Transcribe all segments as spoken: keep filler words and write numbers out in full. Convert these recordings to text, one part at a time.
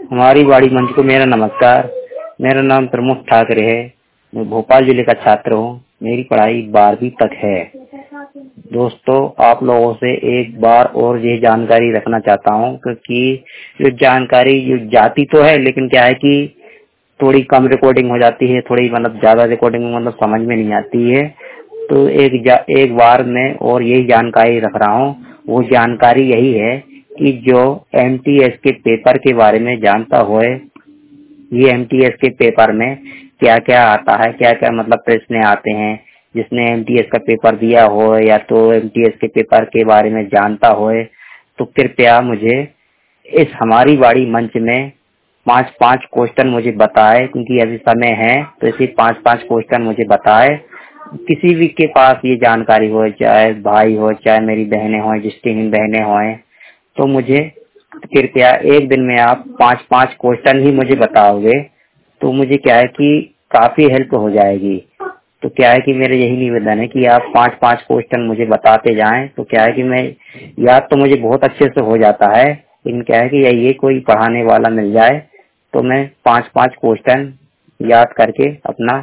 हमारी बाड़ी मंच को मेरा नमस्कार। मेरा नाम प्रमोद ठाकरे है। मैं भोपाल जिले का छात्र हूँ। मेरी पढ़ाई बारहवीं तक है। दोस्तों, आप लोगों से एक बार और ये जानकारी रखना चाहता हूँ क्योंकि जो जानकारी जो जाती तो है, लेकिन क्या है कि थोड़ी कम रिकॉर्डिंग हो जाती है, थोड़ी मतलब ज्यादा रिकॉर्डिंग मतलब समझ में नहीं आती है। तो एक जा, एक बार मैं और यही जानकारी रख रहा हूँ। वो जानकारी यही है कि जो एमटीएस के पेपर के बारे में जानता हो, ये एमटीएस के पेपर में क्या क्या आता है, क्या क्या मतलब प्रश्न आते हैं। जिसने एमटीएस का पेपर दिया हो या तो एमटीएस के पेपर के बारे में जानता हो तो कृपया मुझे इस हमारी बाड़ी मंच में पांच पांच क्वेश्चन मुझे बताए, क्योंकि अभी समय है तो इसी पांच पांच क्वेश्चन मुझे बताए। किसी भी के पास ये जानकारी हो, चाहे भाई हो चाहे मेरी बहनें हो, दृष्टिहीन बहनें हो, तो मुझे कृपया एक दिन में आप पांच पांच क्वेश्चन ही मुझे बताओगे तो मुझे क्या है कि काफी हेल्प हो जाएगी। तो क्या है कि मेरे यही निवेदन है कि आप पांच पांच क्वेश्चन मुझे बताते जाएं। तो क्या है कि मैं याद तो मुझे बहुत अच्छे से हो जाता है, लेकिन क्या है कि ये कोई पढ़ाने वाला मिल जाए तो मैं पांच पांच क्वेश्चन याद करके अपना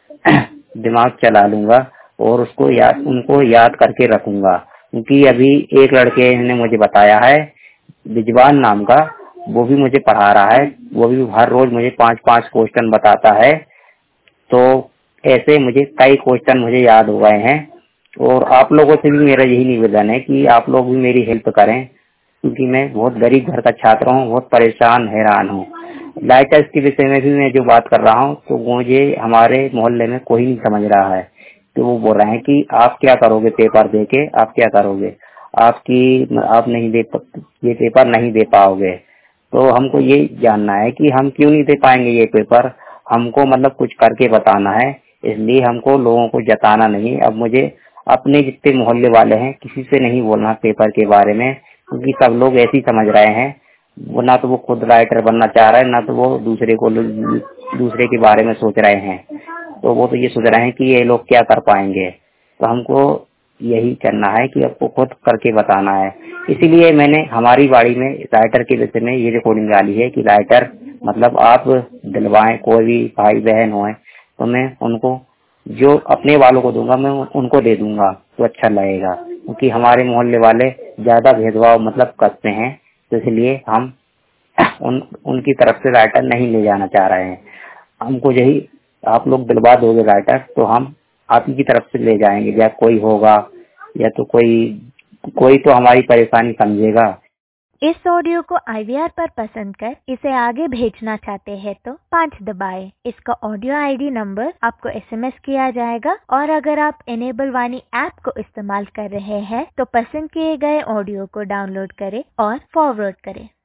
दिमाग चला लूंगा और उसको याद उनको याद करके रखूंगा। क्योंकि अभी एक लड़के ने मुझे बताया है, बिजवान नाम का, वो भी मुझे पढ़ा रहा है। वो भी हर रोज मुझे पांच पांच क्वेश्चन बताता है। तो ऐसे मुझे कई क्वेश्चन मुझे याद हो गए हैं। और आप लोगों से भी मेरा यही निवेदन है कि आप लोग भी मेरी हेल्प करें, क्योंकि मैं बहुत गरीब घर का छात्र हूँ, बहुत परेशान हैरान हूँ। लाइटर्स के विषय में भी मैं जो बात कर रहा हूँ तो मुझे हमारे मोहल्ले में कोई नहीं समझ रहा है। तो वो बोल रहे हैं कि आप क्या करोगे पेपर दे के, आप क्या करोगे, आपकी आप नहीं दे ये पेपर नहीं दे पाओगे। तो हमको ये जानना है कि हम क्यों नहीं दे पाएंगे ये पेपर। हमको मतलब कुछ करके बताना है, इसलिए हमको लोगों को जताना नहीं। अब मुझे अपने जितने मोहल्ले वाले हैं किसी से नहीं बोलना पेपर के बारे में, क्योंकि सब लोग ऐसे ही समझ रहे हैं। वो ना तो वो खुद राइटर बनना चाह रहा है, ना तो वो दूसरे को दूसरे के बारे में सोच रहे हैं। तो वो तो ये सोच रहे हैं कि ये लोग क्या कर पाएंगे। तो हमको यही करना है कि आपको खुद करके बताना है। इसीलिए मैंने हमारी बाड़ी में राइटर के विषय में ये रिकॉर्डिंग डाली है कि राइटर मतलब आप दिलवाएं, कोई भी भाई बहन हो तो मैं उनको जो अपने वालों को दूंगा मैं उनको दे दूंगा तो अच्छा लगेगा। क्योंकि हमारे मोहल्ले वाले ज्यादा भेदभाव मतलब करते हैं, तो इसलिए हम उन उनकी तरफ से राइटर नहीं ले जाना चाह रहे हैं। हमको यही आप लोग दिलवा दोगे राइटर तो हम आप ही की तरफ से ले जाएंगे, या कोई होगा या तो कोई कोई तो हमारी परेशानी समझेगा। इस ऑडियो को आई वी आर पर पसंद कर इसे आगे भेजना चाहते हैं तो पाँच दबाएं। इसका ऑडियो आईडी नंबर आपको एसएमएस किया जाएगा। और अगर आप इनेबल वाणी ऐप को इस्तेमाल कर रहे हैं तो पसंद किए गए ऑडियो को डाउनलोड करें और फॉरवर्ड करें।